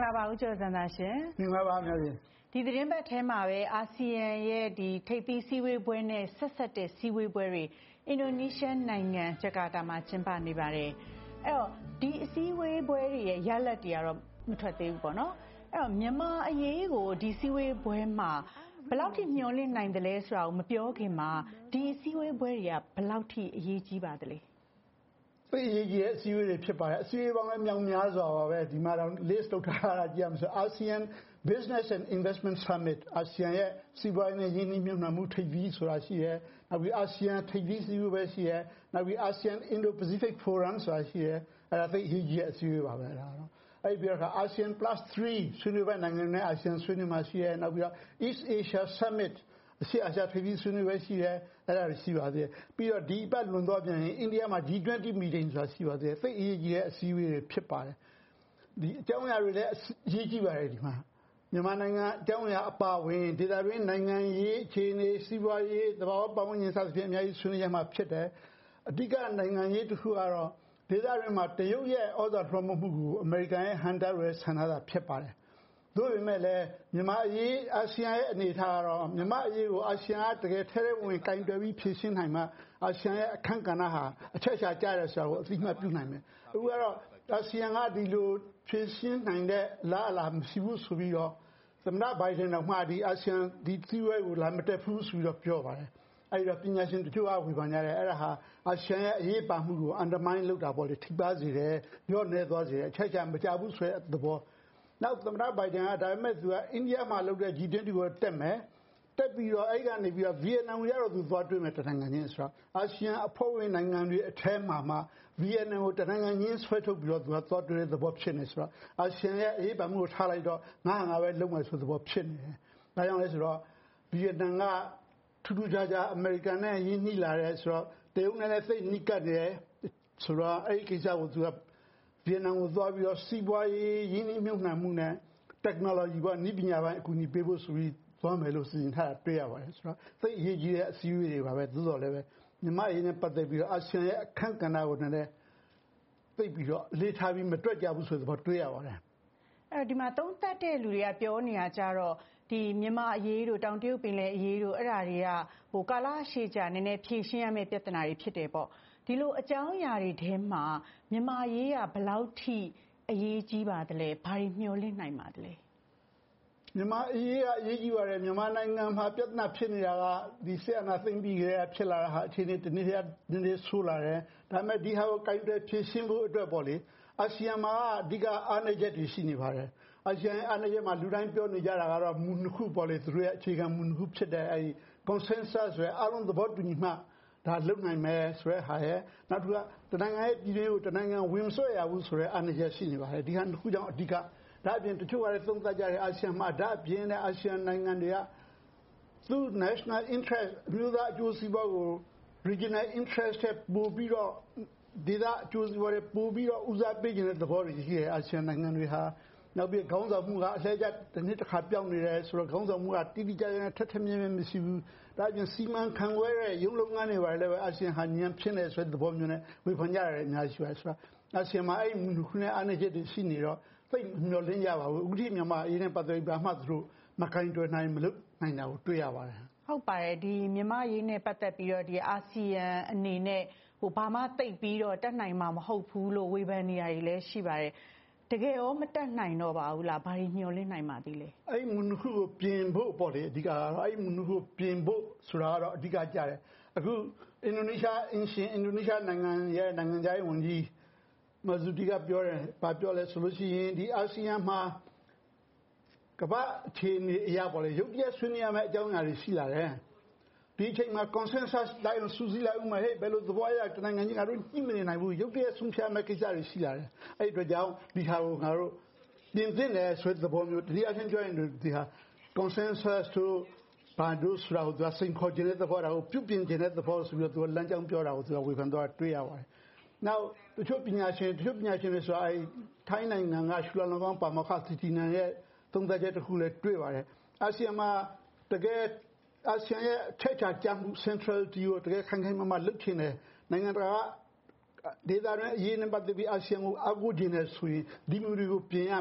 လာပါဦးကျော်စံသာရှင်မင်္ဂလာပါများရှင်ဒီသတင်းပတ်ထဲမှာပဲအာဆီယံရဲ့ဒီထိပ်သီးစည်းဝေးပွဲနဲ့ဆက်ဆက်တဲ့စည်းဝေးပွဲတွေအင်ဒိုနီးရှားနိုင်ငံဂျကာတာမှာကျင်းပနေပါတယ်အဲ့တော့ဒီအစည်းအဝေးပွဲတွေရဲ့ရလဒ်တွေကတော့မထွက်သေးဘူးပေါ့နော်အဲ့တော့မြန်မာအရေးကိုဒီစည်းဝေးပွဲမှာဘယ်လောက်ထိမျှော်လင့်နိုင်တယ်လဲဆိုတာကိုမပြောခင်မှာဒီအစည်းအဝေးပွဲတွေကဘယ်လောက်ထိအရေးကြီးပါသလဲသိအရေးကြီးတဲ့အစည်းအဝေးတွေဖြစ်ပါတယ်အစည်းအဝေးပေါင်းလည်းမြောင်များစွာပါပဲဒီမှာတော့ list လုပ်ထားတာကြည့်ရမှာဆို ASEAN Business and Investment Summit အာဆီယံရဲ့စီးပွားရေးနဲ့ယင်းနှိမ့်မြှုပ်နှံမှုထိပ်သီးဆိုတာရှိရဲနောက်ပြီးအာဆီယံထိပ်သီးစည်းဝေးပွဲရှိရဲနောက်ပြီး ASEAN Indo-Pacific Forum ဆိုတာရှိရဲအဲ့ဒါသိအရေးကြီးတဲ့အစည်းအဝေးပါပဲအဲ့ဒါတော့အဲ့ဒီတော့ ASEAN +3 ဆွေးနွေးပွဲနိုင်ငံနဲ့အာဆီယံဆွေးနွေးမှာရှိရဲနောက်ပြီးတော့ East Asia Summitအရှေ့အာရှထိပ်သီးဆွေးနွေးပွဲရှိရဲအဲ့ဒါရှိပါသေးတယ်ပြီးတော့ဒီအပတ်လွန်တော့ပြန်ရင်အိန္ဒိယမှာ G20 meeting ဆိုတာရှိပါသေးတယ်သိအရေးကြီးတဲ့အစည်းအဝေးတွေဖြစ်ပါတယ်ဒီအကြောင်းအရာတွေလည်းအရေးကြီးပါတယ်ဒီမှာမြန်မာနိုင်ငံအကြောင်းအရာအပါဝင်ဒေသတွင်းနိုင်ငံရေးအခြေအနေစီးပွားရေးသဘာဝပတ်ဝန်းကျင်စသဖြင့်အများကြီးဆွေးနွေးရမှာဖြစ်တယ်အဓိကနိုင်ငံရေးတစ်ခုကတော့ဒေသတွင်းမှာတရုတ်ရဲ့ဩဇာလွှမ်းမိုးမှုကိုအမေရိကန်ရဲ့ဟန်တာရဲဆန္ဒတာဖြစ်ပါတယ်တို့ပေမဲ့လည်းမြန်မာအရေးအာဆီယံရဲ့အနေထားကတော့မြန်မာအရေးကိုအာဆီယံကတကယ်ထဲထဲဝင်ကင်တွယ်ပြီးဖြည့်ရှင်းနိုင်မှအာဆီယံရဲ့အခန့်ကဏ္ဍဟာအချက်အချာကျရဆိုတာကိုအသိမှတ်ပြုနိုင်မယ်အခုကတော့အာဆီယံကဒီလိုဖြည့်ရှင်းနိုင်တဲ့လားအလားမရှိဘူးဆိုပြီးတော့သမ္မတဘိုင်ဒန်တော်မှဒီအာဆီယံဒီသီးဝဲကိုလာမတက်ဘူးဆိုပြီးတော့ပြောပါတယ်အဲ့တော့ပညာရှင်တချို့ကဝေဖန်ကြတယ်အဲ့ဒါဟာအာဆီယံရဲ့အရေးပါမှုကို undermine လုပ်တာပေါ့လေထိပါစေတယ်ရော့နေသွားစေတယ်အချက်အချာမကြဘူးဆိုတဲ့သဘောနောက်သမ္မတဘိုင်ဒန်ကဒါပေမဲ့သူကအိန္ဒိယမှာလုပ်တဲ့ G20 ကိုတက်မယ်တက်ပြီးတော့အဲ့ကနေပြီးတော့ဗီယက်နမ်ကိုရတော့သူသွားတွေ့မယ်တနိုင်ငံချင်းဆိုတော့အာဆီယံအဖွဲ့ဝင်နိုင်ငံတွေအထဲမှာမှဗီယက်နမ်ကိုတနိုင်ငံချင်းဆွဲထုတ်ပြီးတော့သူကသွားတွေ့တဲ့သဘောဖြစ်နေဆိုတော့အာဆီယံရဲ့အရေးပါမှုကိုထားလိုက်တော့ငါပဲလုပ်မယ်ဆိုတဲ့သဘောဖြစ်နေတယ်ဒါကြောင့်လဲဆိုတော့ဗီယက်နမ်ကထူးထူးခြားခြားအမေရိကန်နဲ့ရင်းနှီးလာတယ်ဆိုတော့တရုတ်နဲ့လည်းသိနိကတ်တယ်ဆိုတော့အဲ့ဒီကိစ္စကိုသူကဗီယက်နမ်ကိုသွားပြီးတော့စီးပွားရေးရင်းနှီးမြှုပ်နှံမှုနဲ့ technology ပေါ့နည်းပညာပိုင်းအကူအညီပေးဖို့ဆိုပြီးသွားမယ်လို့စီစဉ်ထားတာတွေ့ရပါတယ်ဆိုတော့သိအရေးကြီးတဲ့အစည်းအဝေးတွေပါပဲသို့တော်လည်းပဲမြန်မာအရေးနဲ့ပတ်သက်ပြီးတော့အာဆီယံရဲ့အခန့်ကဏ္ဍကိုလည်းသိပြီးတော့လေးထားပြီးမတွက်ကြဘူးဆိုတော့တွေ့ရပါတယ်အဲ့ဒီမှာသုံးသပ်တဲ့လူတွေကပြောနေတာကြတော့ဒီမြန်မာအရေးတို့တောင်တရုတ်ပင်လယ်အရေးတို့အဲ့ဒါတွေကဟိုကာလရှည်ကြာနည်းနည်းဖြည့်ရှင်းရမယ့်ပြဿနာတွေဖြစ်တယ်ပေါ့ဒီလိုအကြောင်းအရာတွေထဲမှာမြန်မာအရေးကဘယ်လောက်ထိအရေးကြီးပါသလဲဘာတွေမျှော်လင့်နိုင်ပါသလဲမြန်မာအရေးကအရေးကြီးပါတယ်မြန်မာနိုင်ငံမှာပြဿနာဖြစ်နေတာကဒီစစ်အာဏာသိမ်းပြီးကြတဲ့ဖြစ်လာတာဟာအခြေအနေတနည်းနည်းဆိုးလာတယ်ဒါပေမဲ့ဒီဟာကိုကိုင်တွယ်ဖြည့်ရှင်းဖို့အတွက်ပေါ့လေအာဆီယံမှာအဓိကအားနည်းချက်တွေရှိနေပါတယ်အာဆီယံအားနည်းချက်မှာလူတိုင်းပြောနေကြတာကတော့မူနှစ်ခုပေါ့လေသူတို့ရဲ့အခြေခံမူနှစ်ခုဖြစ်တဲ့အဲဒီ consensus ဆိုရယ်အားလုံးသဘောတူညီမှဒါလုံနိုင်မယ်ဆိုတဲ့ဟာရဲ့နောက်တစ်ခုကတနိုင်ငံရဲ့ပြည်တွင်းကိုတနိုင်ငံဝင်ဆွဲရဘူးဆိုတဲ့အားနည်းချက်ရှိနေပါတယ်ဒီဟာတစ်ခုကြောင့်အဓိကဒါအပြင်တချို့ကလည်းသုံးသပ်ကြတယ်အာဆီယံမှာဒါအပြင်နဲ့အာဆီယံနိုင်ငံတွေကသူ national interest မြို့သားအကျိုးစီးပွားကို regional interest ပို့ပြီးတော့ဒေသအကျိုးစီးပွားတွေပို့ပြီးတော့ဦးစားပေးခြင်းတဲ့သဘောတွေရှိတယ်အာဆီယံနိုင်ငံတွေဟာနောက်ပြီးခေါင်းဆောင်မှုကအလှည့်ကျတစ်နှစ်တစ်ခါပြောင်းနေတယ်ဆိုတော့ခေါင်းဆောင်မှုကတိတိကျကျနဲ့ထက်ထက်မြက်မြက်မရှိဘူးဒါအပြင်စီမံခန့်ခွဲတဲ့ရုံးလုပ်ငန်းတွေပါလည်းပဲအာဆီယံဟာညံဖြစ်နေဆိုတဲ့သဘောမျိုးနဲ့ဝေဖန်ကြရတယ်အများကြီးရှိပါတယ်ဆိုတော့အာဆီယံမှာအဲ့ဒီမူခုနဲ့အားနည်းချက်တွေရှိနေတော့သိမျှော်လင့်ကြပါဘူးအခုထိမြန်မာအရေးနဲ့ပတ်သက်ပြီးဘာမှသူတို့မကင်တွယ်နိုင်မလို့နိုင်တာကိုတွေ့ရပါတယ်ဟုတ်ပါတယ်ဒီမြန်မာအရေးနဲ့ပတ်သက်ပြီးတော့ဒီအာဆီယံအနေနဲ့ဟိုဘာမှသိပ်ပြီးတော့တက်နိုင်မှာမဟုတ်ဘူးလို့ဝေဖန်နေရည်လည်းရှိပါတယ်တကယ်ရောမတက်နိုင်တော့ပါဘူးလားဘာတွေမျှော်လင့်နိုင်ပါသေးလဲအဲ့မူနခုကိုပြင်ဖို့ပေါ့လေအဓိကကတော့အဲ့မူနခုကိုပြင်ဖို့ဆိုတာကတော့အဓိကကြတယ်အခုအင်ဒိုနီးရှားနိုင်ငံရဲ့နိုင်ငံခြားရေးဝန်ကြီးမဇူတီကပြောတယ်ဘာပြောလဲဆိုလို့ရှိရင်ဒီအာဆီယံမှာကမ္ဘာအခြေအနေအရာပေါ့လေရုပ်တရက်ဆွေးနွေးရမယ့်အကြောင်းအရာတွေရှိလာတယ်ဒီအချိန်မှာ consensus တိုင်းစူးစီးလိုက်ဥမှာဟဲ့ဘယ်လိုသဘောအရတနိုင်ငံချင်းငါတို့ညှိမနေနိုင်ဘူးရုပ်တရက်ဆုံးဖြတ်မဲ့ကိစ္စတွေရှိလာတယ်အဲ့ဒီအတွက်ကြောင့်ဒီဟာကိုငါတို့ပြင်သင့်တယ်ဆိုတဲ့သဘောမျိုးတရားချင်းပြောရင်ဒီဟာ consensus တို့ဘာလို့ဆိုတာကိုသူကစိန်ခေါ်ခြင်းတဲ့သဘောတာကိုပြုပြင်ခြင်းတဲ့သဘောဆိုပြီးတော့သူကလမ်းကြောင်းပြောတာကိုသူကဝေဖန်တော့တွေ့ရပါတယ်နောက်တချို့ပညာရှင်တွေဆိုအဲထိုင်းနိုင်ငံကရှူလာလောင်ကောင်ပါမခသီတီနန်ရဲ့သုံးသပ်ချက်တစ်ခုလည်းတွေ့ပါတယ်အာဆီယံမှာတကယ်အာဆီယံရဲ့ထက်ချာကြမှု centrality ကိုတကယ်ခိုင်ခိုင်မာမာလုပ်ချင်တယ်နိုင်ငံတကာဒေသတွင်းအရေးနဲ့ပတ်သက်ပြီးအာဆီယံကိုအားကိုးခြင်းနဲ့ဆိုရင်ဒီမျိုးတွေကိုပြင်ရမယ်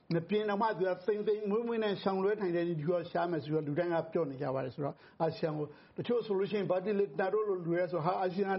မပြင်းတော့မှသူကသိမ့်သိမ့်မွေးမွေးနဲ့ဆောင်လွဲထိုင်တဲ့ဒီကရှားမယ်ဆိုတော့လူတိုင်းကပြောနေကြပါတယ်ဆိုတော့အာဆီယံကိုတချို့ဆိုလို့ရှိရင်ဘာတိလက်တာတို့လိုလူရဲဆိုဟာအာဆီယံ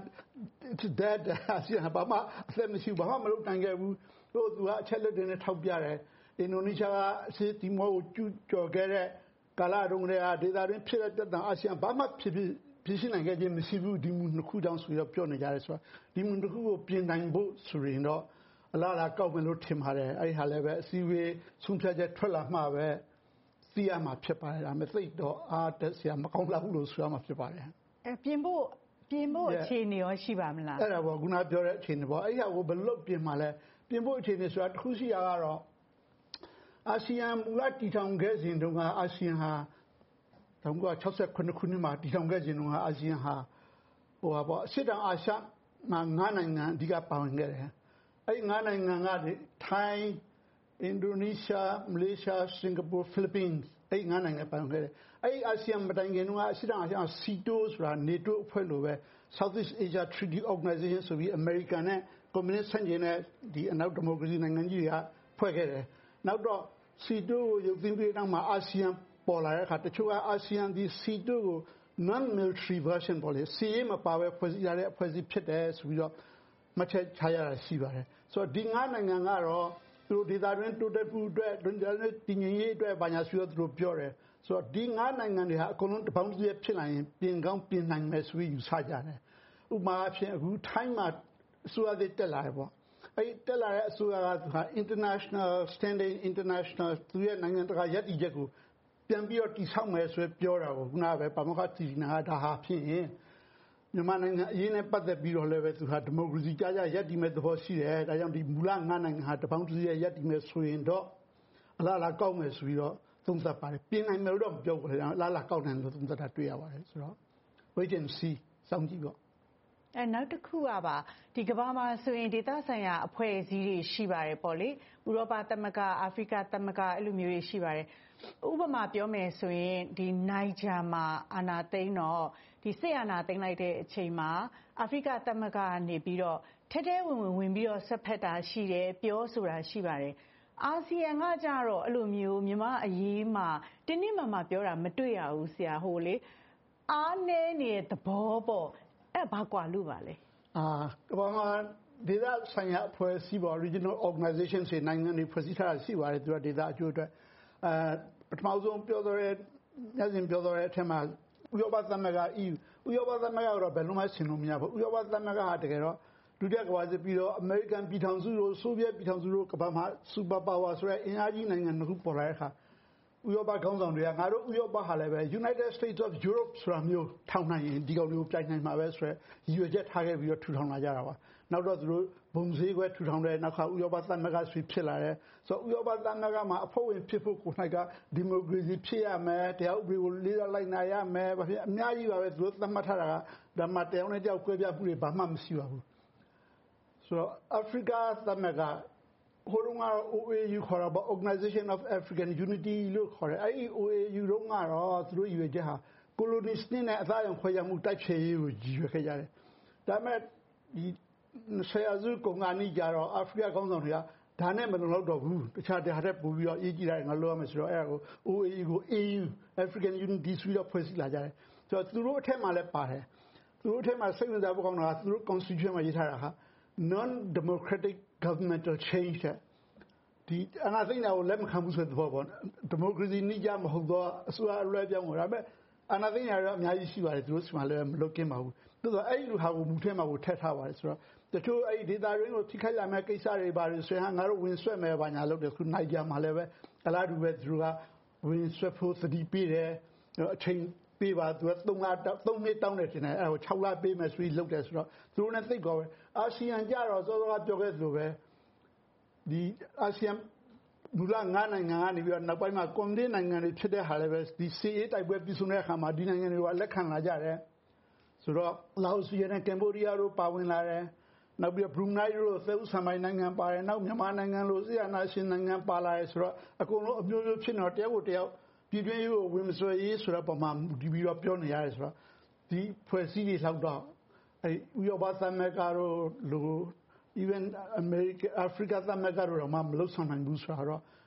that အာဆီယံဘာမှအသက်မရှိဘာမှမလုပ်နိုင်ခဲ့ဘူးတို့သူကအချက်လက်တွေနဲ့ထောက်ပြတယ်အင်ဒိုနီးရှားကအစီတီမောကိုကျူးကျော်ခဲ့တဲ့ကာလတုန်းကဒေသတွင်းဖြစ်တဲ့တက်အာဆီယံဘာမှဖြစ်ရှင်းနိုင်ခဲ့ခြင်းမရှိဘူးဒီမှုနှစ်ခုတောင်ဆိုတော့ပြောနေကြတယ်ဆိုတော့ဒီမှုတစ်ခုကိုပြင်နိုင်ဖို့ဆိုရင်တော့အလားအကောက်မယ်လို့ထင်ပါတယ်အဲ့ဒီဟာလည်းပဲအစည်းအဝေးဆုံးဖြတ်ချက်ထွက်လာမှပဲသိရမှာဖြစ်ပါတယ်ဒါပေမဲ့သိတော့အားတက်စရာမကောင်းလောက်လို့ဆိုရမှာဖြစ်ပါတယ်ပြင်ဖို့အခြေအနေရောရှိပါမလားအဲ့ဒါပေါ့ခုနပြောတဲ့အခြေအနေပေါ့အဲ့ဒီဟာကိုဘယ်လိုပြင်မှာလဲပြင်ဖို့အခြေအနေဆိုတာတစ်ခုရှိရကတော့အာဆီယံမူလတည်ထောင်ခဲ့စဉ်တုန်းကအာဆီယံဟာ1968ခုနှစ်မှာတည်ထောင်ခဲ့စဉ်တုန်းကအာဆီယံဟာအရှေ့တောင်အာရှမှာ9နိုင်ငံအဓိကပါဝင်ခဲ့တယ်အဲ့9နိုင်ငံကထိုင်းအင်ဒိုနီးရှားမလေးရှားစင်ကာပူဖိလစ်ပင်းအဲ့9နိုင်ငံပါဝင်ခဲ့တယ်အဲ့အာဆီယံမတိုင်ခင်တုန်းကအရှေ့တောင်အာရှမှာ SEATO ဆိုတာ NATO အဖွဲ့လိုပဲ Southeast Asia Treaty Organization ဆိုပြီးအမေရိကန်နဲ့ကွန်မြူနစ်ဆန့်ကျင်တဲ့ဒီအနောက်ဒီမိုကရေစီနိုင်ငံကြီးတွေကဖွဲ့ခဲ့တယ်နောက်တော့ SEATO ကိုရုပ်သိမ်းပြီးနောက်မှာအာဆီယံပေါ်လာတဲ့အခါတချို့ကအာဆီယံဒီ SEATO ကို non-military version ပေါ့လေစီးရေးမပါပဲဖွဲ့စည်းရတဲ့အဖွဲ့အစည်းဖြစ်တယ်ဆိုပြီးတော့မှတ်ချက်ချရတာရှိပါတယ်ဆိုတော့ဒီ9နိုင်ငံကတော့သူတို့ဒေသတွင်းတိုးတက်မှုအတွက်ဒုညတည်ငြိမ်ရေးအတွက်ဘာညာဆိုတော့သူတို့ပြောတယ်ဆိုတော့ဒီ9နိုင်ငံတွေဟာအကုန်လုံးတပေါင်းတည်းဖြစ်လာရင်ပြင်ကောင်းပြင်နိုင်မယ်ဆိုပြီးယူဆကြတယ်ဥပမာအဖြစ်အခုထိုင်းမှာအစိုးရသစ်တက်လာတယ်ပေါ့အဲ့တက်လာတဲ့အစိုးရက international standing international သူရဲ့နိုင်ငံတကာရည်တည်ချက်ကိုပြန်ပြီးတော့တိဆောက်မယ်ဆိုပြောတာကိုခုနကပဲပါမောက္ခတီနာကဒါဟာဖြစ်ရင်မြန်မာနိုင်ငံအရေးနဲ့ပတ်သက်ပြီးတော့လည်းပဲသူဟာဒီမိုကရေစီကြားရည်တည်မဲ့သဘောရှိတယ်ဒါကြောင့်ဒီမူလ9နိုင်ငံဟာတပေါင်းတည်းရည်တည်မဲ့ဆိုရင်တော့အလားအလာကောက်မယ်ဆိုပြီးတော့သုံးသပ်ပါတယ်ပြင်နိုင်မယ်လို့တော့မပြောဘူးလေအလားအလာကောက်နိုင်လို့သုံးသပ်တာတွေ့ရပါတယ်ဆိုတော့ wait and see စောင့်ကြည့်ပေါ့နောက်တစ်ခုကပါဒီကမ္ဘာမှာဆိုရင်ဒေသဆိုင်ရာအဖွဲ့အစည်းတွေရှိပါတယ်ပေါ့လေဥရောပသမဂ္ဂအာဖရိကသမဂ္ဂအဲ့လိုမျိုးတွေရှိပါတယ်ဥပမာပြောမယ်ဆိုရင်ဒီနိုင်ဂျာမှာအာဏာသိမ်းတော့ဒီစစ်အာဏာသိမ်းလိုက်တဲ့အချိန်မှာအာဖရိကသမဂ္ဂကနေပြီးတော့ထဲထဲဝင်ပြီးတော့ဆက်ဖက်တာရှိတယ်ပြောဆိုတာရှိပါတယ်အာဆီယံကကြတော့အဲ့လိုမျိုးမြန်မာအရေးမှာတင်းတင်းမာမာပြောတာမတွေ့ရဘူးဆရာဟိုလေအားနည်းနေတဲ့သဘောပေါ့အဲ့ဘာကွာလို့ပါလဲကမ္ဘာမှာဒေသဆိုင်ရာအဖွဲ့အစည်းပေါ် regional organizations တွေနိုင်ငံတွေဖွဲ့စည်းထားတာရှိပါတယ်သူကဒေသအကျိုးအတွက်ပထမဆုံးပြောတော့တဲ့ညစဉ်ပြောတော့တဲ့အထက်မှာဥရောပသမဂ္ဂ EU ဥရောပသမဂ္ဂကတော့ဘယ်လိုမှဆင်လို့မရဘူးဥရောပသမဂ္ဂဟာတကယ်တော့ဒုတိယကမ္ဘာစစ်ပြီးတော့အမေရိကန်ပြည်ထောင်စုတို့ဆိုဗီယက်ပြည်ထောင်စုတို့ကမ္ဘာမှာစူပါပါဝါဆိုတဲ့အင်အားကြီးနိုင်ငံတစ်ခုပေါ်လာတဲ့အခါဥရောပခေါင်းဆောင်တွေကငါတို့ဥရောပဟာလည်းပဲ United States of Europe ဆိုတာမျိုးထောင်နိုင်ရင်ဒီကောင်တွေကိုပြိုင်နိုင်မှာပဲဆိုရယ်ရည်ရွယ်ချက်ထားခဲ့ပြီးတော့ထူထောင်လာကြတာပါနောက်တော့သူတို့ဘုံစည်းကွဲထူထောင်တဲ့နောက်ခါဥရောပသမဂ္ဂဆွေဖြစ်လာတယ်ဆိုတော့ဥရောပသမဂ္ဂမှာအဖွဲ့ဝင်ဖြစ်ဖို့ကိုယ်၌ကဒီမိုကရေစီဖြစ်ရမယ်တရားဥပဒေကိုလေးစားလိုက်နာရမယ်ဘာဖြစ်အများကြီးပါပဲသူတို့သတ်မှတ်ထားတာကဒါမှတရားနဲ့ကြောက်ကွဲပြားမှုတွေဘာမှမရှိပါဘူးဆိုတော့ Africa သမဂ္ဂဟိုတုန်းကတော့ OAU ခေါ်တာပေါ့ Organization of African Unity လို့ခေါ်တယ်အဲ့ဒီ OAU တုန်းကတော့သူတို့ရည်ရွယ်ချက်ဟာ colonist နဲ့အသားအရောင်ခွဲခြားမှုတိုက်ဖျက်ရေးကိုရည်ရွယ်ခဲ့ကြတယ်ဒါပေမဲ့ဒီဆရာစုကုန်ကနေကြတော့ Africa ခေါင်းဆောင်တွေကဒါနဲ့မလုံလောက်တော့ဘူးတခြားတရားတဲ့ပို့ပြီးတော့ရေးကြည့်တာငါလိုရမယ်ဆိုတော့အဲ့ဒါကို OAU ကို AU African Unity ဆိုပြီးတော့ဖွဲ့စည်းလာကြတယ်ဆိုတော့သူတို့အထက်မှာလည်းပါတယ်သူတို့အထက်မှာစိတ်ဝင်စားဖို့ကောင်းတာကသူတို့ constitution မှာရေးထားတာဟာ non democratic governmental change ဒီအနာသိန်းတာကိုလက်မခံဘူးဆိုတဲ့သဘောပေါ့ဒီမိုကရေစီနည်းကြမဟုတ်တော့အစိုးရအလွဲပြောင်းတာပဲအနာသိန်းရတော့အများကြီးရှိပါတယ်သူတို့ဆီမှာလည်းမလွတ်ကင်းပါဘူးသို့သောအဲ့ဒီလူဟာကိုမူထဲမှာကိုထည့်ထားပါတယ်ဆိုတော့တချို့အဲ့ဒီဒေတာရင်းကိုထိခိုက်လာမဲ့ကိစ္စတွေပါတယ်ဆိုရင်ငါတို့ဝင်ဆွဲမယ်ဘာညာလုပ်တယ်ခုနိုင်ကြမှာလည်းပဲအလားတူပဲသူတို့ကဝင်ဆွဲဖို့သတိပေးတယ်အချိန်ပေးပါသူက3နှစ်တောင်းတယ်ထင်တယ်အဲ့ဒါကို6လပေးမယ်ဆိုပြီးလုပ်တယ်ဆိုတော့သူတို့နဲ့သိကောပဲအာဆီယံကြတော့စောစောကပြောခဲ့သလိုပဲဒီအာဆီယံမူလ9နိုင်ငံကနေပြီးတော့နောက်ပိုင်းမှာကွန်မြူနစ်နိုင်ငံတွေဖြစ်တဲ့ဟာလည်းပဲဒီစီအေးတိုက်ပွဲပြည်စုံတဲ့အခါမှာဒီနိုင်ငံတွေကလက်ခံလာကြတယ်ဆိုတော့လာအိုစီနဲ့ကမ်ဘောဒီးယားတို့ပါဝင်လာတယ်နောက်ပြီးတော့ဘရူနိုင်းတို့သဲဥဆန်မိုင်နိုင်ငံပါတယ်နောက်မြန်မာနိုင်ငံလိုဆီယနာရှင်နိုင်ငံပါလာတယ်ဆိုတော့အကုန်လုံးအမျိုးမျိုးဖြစ်နေတော့တယောက်ကိုတယောက်ပြည်တွင်းရေးကိုဝင်မစွဲရေးဆိုတော့ပုံမှန်ဒီပြီးတော့ပြောနေရတယ်ဆိုတော့ဒီဖွဲ့စည်းတွေလောက်တော့အဲဥရောပသမဂ္ဂတို့လိုeven America Africa သမဂ္ဂတို့တော့မလုပ်ဆောင်နိုင်ဘူးဆိုတော့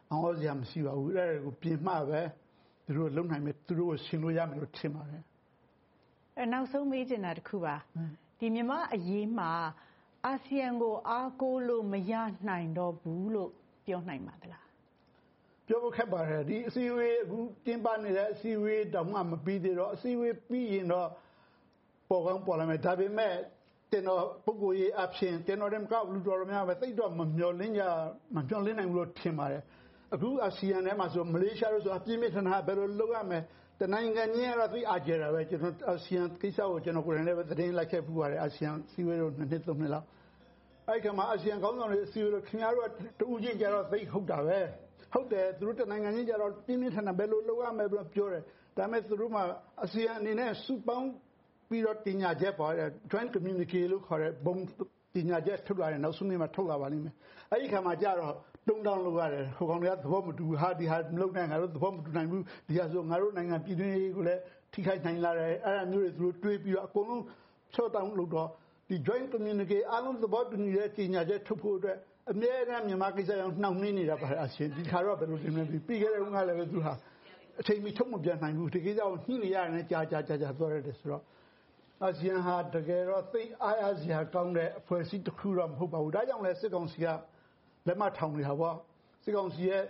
အောင်ဩစရာမရှိပါဘူးအဲ့ဒါကိုပြင်မှပဲသူတို့လုံနိုင်မယ်သူတို့ကိုရှင်လို့ရမယ်လို့ထင်ပါတယ်နောက်ဆုံးမေးချင်တာတစ်ခုပါဒီမြန်မာအရေးမှာအာဆီယံကိုအားကိုးလို့မရနိုင်တော့ဘူးလို့ပြောနိုင်ပါသလားပြောဖို့ခက်ပါတယ်ဒီအစည်းအဝေးအခုတင်ပနေတဲ့အစည်းအဝေးတောင်မှမပြီးသေးတော့အစည်းအဝေးပြီးရင်တော့ပေါ်ကောင်းပေါ်လာမယ်ဒါပေမဲ့တင်တော်ပုဂ္ဂိုလ်ရေးအဖြစ်တင်တော်တယ်မကဘူးလူတော်များပဲသိတော့မမျောလင်းနိုင်ဘူးလို့ထင်ပါတယ်အခုအာဆီယံထဲမှာဆိုမလေးရှားတို့ဆိုအပြင်းပြထန်တာဘယ်လိုလုပ်ရမလဲတနိုင်ငံချင်းကတော့သိအားကျတာပဲကျွန်တော်အာဆီယံကိစ္စကိုကျွန်တော်ကိုယ်တိုင်လည်းသတင်းလိုက်ခဲ့ပူပါတယ်အာဆီယံစီဝေးတို့2နှစ်3နှစ်လောက်အဲ့ဒီမှာအာဆီယံခေါင်းဆောင်တွေစီဝေးတို့ခင်ဗျားတို့ကတူးချင်းကြတော့သိဟုတ်တာပဲဟုတ်တယ်သူတို့တနိုင်ငံချင်းကြတော့ပြင်းပြထန်တာဘယ်လိုလုပ်ရမလဲပြောတယ်ဒါပေမဲ့သူတို့မှအာဆီယံအနေနဲ့စုပေါင်းပြီးတော့တင်ညာချက်ပါတယ် joint communique လို့ခေါ်တဲ့ဘုံတင်ညာချက်ထုတ်လာတယ်နောက်ဆုံးနေ့မှာထုတ်လာပါလိမ့်မယ်အဲ့ဒီခါမှာကြတော့တုံးတောင်းလုပ်ရတယ်ဟိုကောင်တွေကသဘောမတူဟာဒီဟာမလုပ်နိုင်ငါတို့သဘောမတူနိုင်ဘူးဒီဟာဆိုငါတို့နိုင်ငံပြည်တွင်းရေးကိုလည်းထိခိုက်နိုင်လာတယ်အဲ့ဒါမျိုးတွေသူတို့တွေးပြီးတော့အကုန်လုံးချော့တောင်းလုပ်တော့ဒီ joint communique အားလုံးသဘောတူနေတဲ့တင်ညာချက်ထုတ်ဖို့အတွက်အမြဲတမ်းမြန်မာကိစ္စအောင်နှောင့်နှေးနေတာပါအရှင်ဒီခါတော့ဘယ်လိုတင်လဲပြီးခဲ့တဲ့ကလည်းပဲသူဟာအချိန်မီထုတ်မပြန်နိုင်ဘူးဒီကိစ္စကိုနှိမ့်နေရတယ်ကြာသွားရတယ်ဆိုတော့အာဆီယံဟာတကယ်တော့သိအားရစရာကောင်းတဲ့အဖွဲ့အစည်းတစ်ခုတော့မဟုတ်ပါဘူးဒါကြောင့်လဲစစ်ကောင်စီကလက်မထောင်နေတာပေါ့စစ်ကောင်စီရဲ့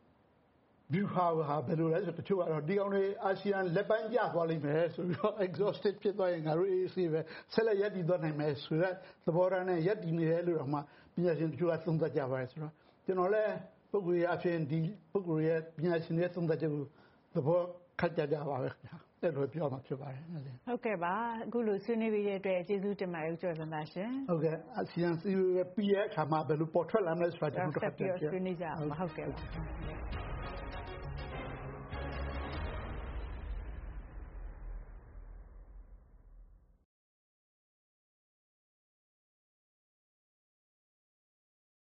view ဟာဘယ်လိုလဲဆိုတချို့ကတော့ဒီကောင်တွေအာဆီယံလက်ပန်းကျသွားလိမ့်မယ်ဆိုပြီးတော့ exhausted ဖြစ်သွားရင်ငါတို့အေးအေးပဲဆက်လက်ရပ်တည်သွားနိုင်မယ်ဆိုတော့သဘောထားနဲ့ရပ်တည်နေတယ်လို့တော့မှပညာရှင်တချို့ကသုံးသပ်ကြပါတယ်ဆိုတော့ကျွန်တော်လည်းပုဂ္ဂိုလ်ရေးအဖြစ်ဒီပုဂ္ဂိုလ်ရဲ့ပညာရှင်ရဲ့သုံးသပ်ချက်ကိုသဘောခက်ကြပါပဲခင်ဗျာအဲ့လိုပြောမှာဖြစ်ပါတယ်ဟုတ်ကဲ့ပါအခုလိုဆွေးနွေးပြီးတဲ့အတွက်ကျေးဇူးတင်ပါတယ်ဦးကျော်စံသာရှင်ဟုတ်ကဲ့အာဆီယံစီးပွားရေးပြီးရဲ့အခါမှာဘယ်လိုပေါ်ထွက်လာမလဲဆိုတာကျွန်တော်တို့ဆက်ပြီးဆွေးနွေးကြအောင်ဟုတ်ကဲ့ပါ